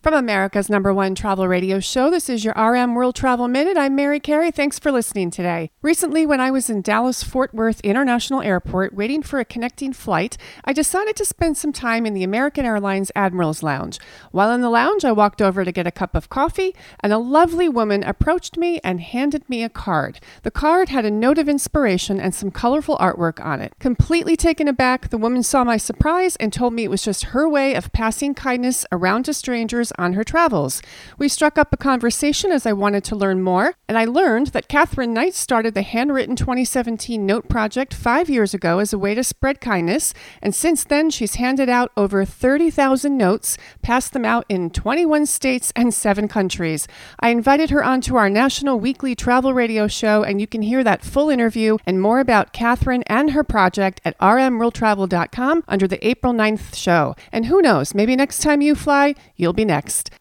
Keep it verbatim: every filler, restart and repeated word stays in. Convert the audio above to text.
From America's number one travel radio show, this is your R M World Travel Minute. I'm Mary Carey. Thanks for listening today. Recently, when I was in Dallas-Fort Worth International Airport waiting for a connecting flight, I decided to spend some time in the American Airlines Admiral's Lounge. While in the lounge, I walked over to get a cup of coffee, and a lovely woman approached me and handed me a card. The card had a note of inspiration and some colorful artwork on it. Completely taken aback, the woman saw my surprise and told me it was just her way of passing kindness around to strangers on her travels. We struck up a conversation as I wanted to learn more, and I learned that Catherine Knight started the Handwritten twenty seventeen Note Project five years ago as a way to spread kindness, and since then she's handed out over thirty thousand notes, passed them out in twenty-one states and seven countries. I invited her onto our national weekly travel radio show, and you can hear that full interview and more about Catherine and her project at r m world travel dot com under the April ninth show. And who knows, maybe next time you fly, you'll be next.